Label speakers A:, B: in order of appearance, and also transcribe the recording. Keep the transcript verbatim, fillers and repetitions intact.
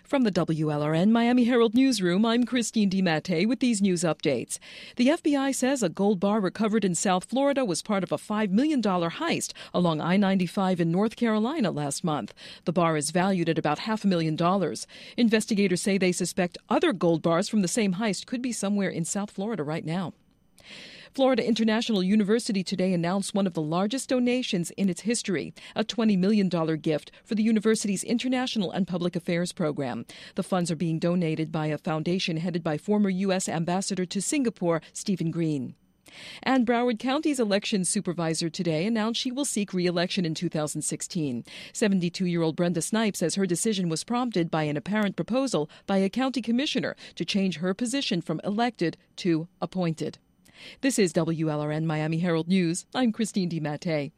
A: From the W L R N Miami Herald Newsroom, I'm Christine DiMattei with these news updates. The F B I says a gold bar recovered in South Florida was part of a five million dollars heist along I ninety-five in North Carolina last month. The bar is valued at about half a million dollars. Investigators say they suspect other gold bars from the same heist could be somewhere in South Florida right now. Florida International University today announced one of the largest donations in its history, a twenty million dollars gift for the university's International and Public Affairs program. The funds are being donated by a foundation headed by former U S Ambassador to Singapore, Stephen Green. And Broward County's election supervisor today announced she will seek re-election in two thousand sixteen. seventy-two-year-old Brenda Snipes says her decision was prompted by an apparent proposal by a county commissioner to change her position from elected to appointed. This is W L R N Miami Herald News. I'm Christine DiMattei.